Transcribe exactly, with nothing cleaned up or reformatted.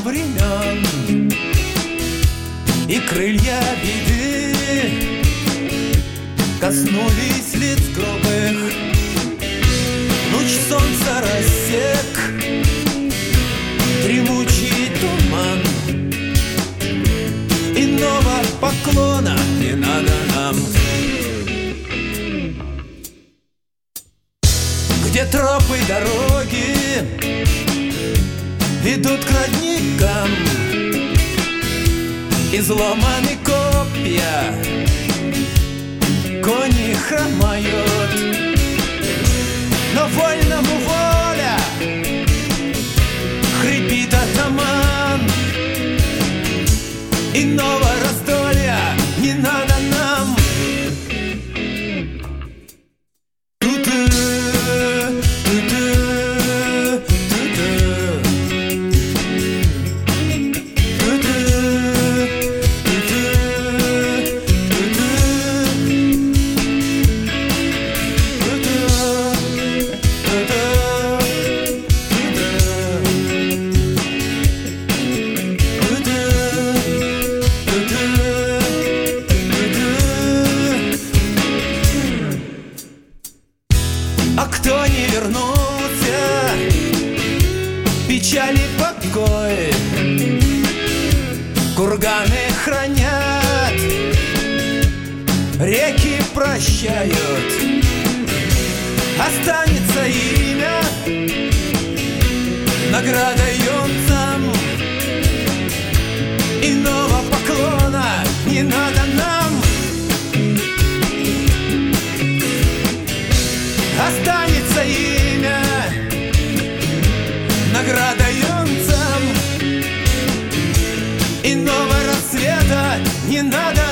времен, и крылья беды коснулись лиц грубых. Луч солнца рассек дремучий туман. Иного поклона не надо нам. Где тропы дороги ведут к родникам, изломаны копья, кони хромают, но вольному воля, хрипит атаман. Иного раздолья не надо нам. А кто не вернулся, печали покой, курганы хранят, реки прощают. Останется имя, награда юнцам. Иного поклона не надо нам. Останется имя, награда юнцам. Иного рассвета не надо